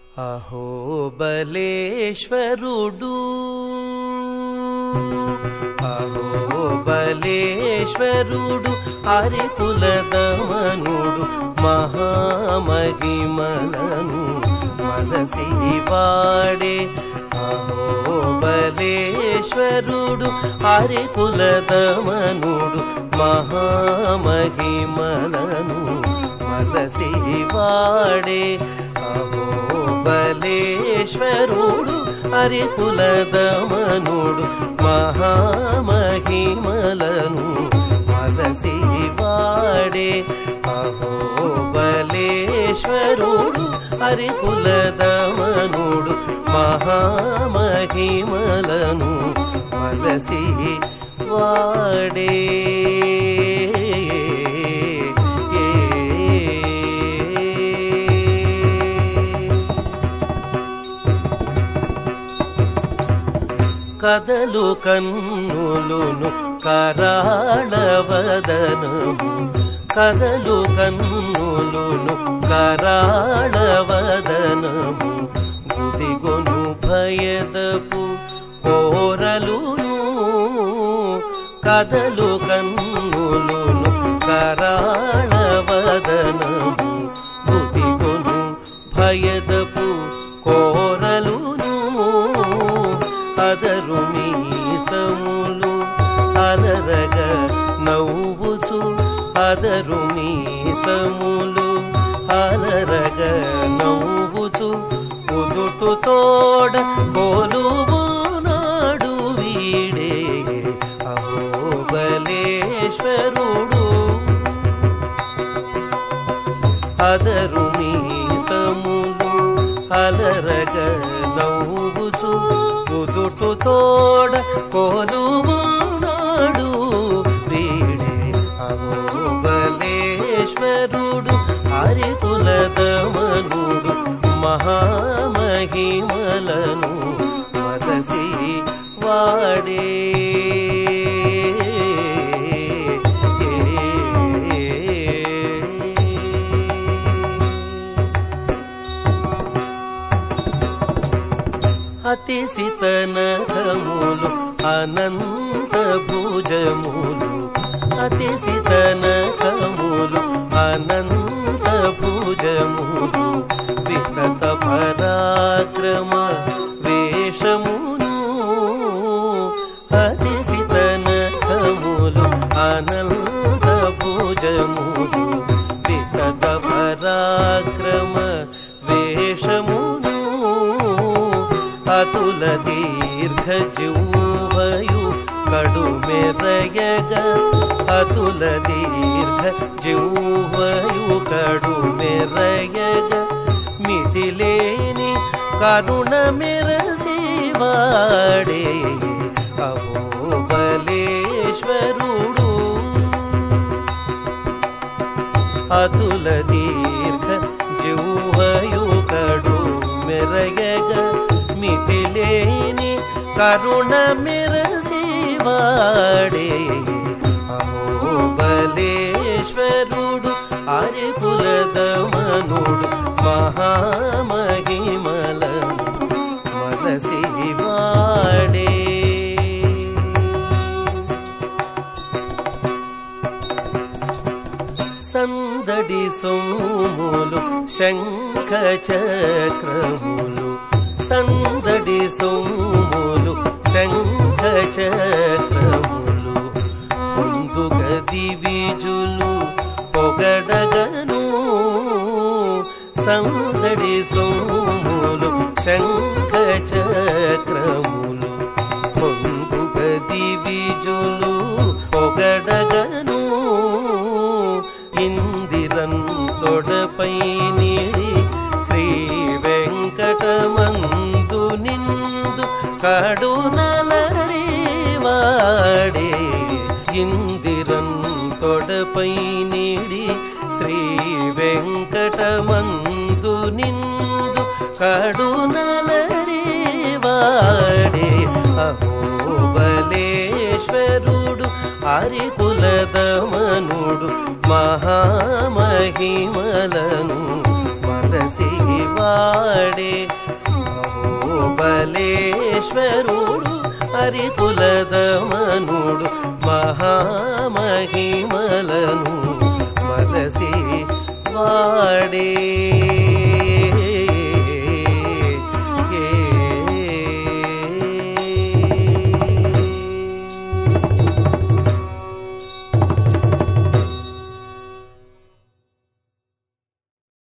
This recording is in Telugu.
అహోబలేశ్వరుడు అహోబలేశ్వరుడు హరికులదమనుడు మహామహిమలను మనసివాడే అహోబలేశ్వరుడు హరికులదమనుడు మహామహిమలను మనసివాడే అహోబలేశ్వరుడు హరికులదమనుడు మహామహిమలను మనసివాడే అహోబలేశ్వరుడు హరికులదమనుడు మహామహిమలను మనసివాడే కదలు కన్నులును కరాళవదనము కదలు కన్నులును కరాళవదనము గుదిగొను భయదపు కోరలును కదలు కన్నులును కరాళవదనము గుదిగొను భయదపు కోరలును అదరు మీసములు అలరగ నవ్వుచు అదరు మీసములు అలరగ నవ్వుచు ఉదుటు తోడ కొలువునాడు వీడే అహోబలేశ్వరుడు అదరు మీసములు అలరగ నవ్వుచు ఉదుటు తోడ కొలువునాడు వీడే అహోబలేశ్వరుడు హరికులదమనుడు మహామహిమలను మనసి వాడే అతిసితనకములు అనంత భుజములు అతిసితనకములు అనంత భుజములు వితత పరాక్రమ వేషమును అతిసితనకములు అనంత భుజములు వితత పరాక్రమ వేషమును అతుల దీర్ఘ జిహ్వయు కడుమెరయగ అతుల దీర్ఘ జిహ్వయు కడుమెరయగ మితిలేని కరుణ మెరసివాడే అహోబలేశ్వరుడు అతుల దీర్ఘ జిహ్వయు కడుమెరయగ మితిలేని కరుణ మెరసివాడే అహోబలేశ్వరుడు హరికులదమనుడు మహామహిమలను మనసివాడే సందడి సోములు శంఖ చక్రములు సందడి సోములు శంఖ చక్రములు పొందుగ దివిజులు పొగడగను సందడి సోములు శంఖ చక్రములు పొందుగ దివిజులు పొగడగను ఇందిరన్ తొడపై నీడి శ్రీ వెంకటమందు నిందు కడునలరివాడే ఇందిరన్ తొడపై నీడి శ్రీ వెంకటమందు నిందు కడునలరివాడే అహోబలేశ్వరుడు హరికులదమనుడు మహామహిమలను మనసివాడే వాడే మహోబలేశ్వరుడు హరికులదమనుడు మహామహిమలను మలసి వాడే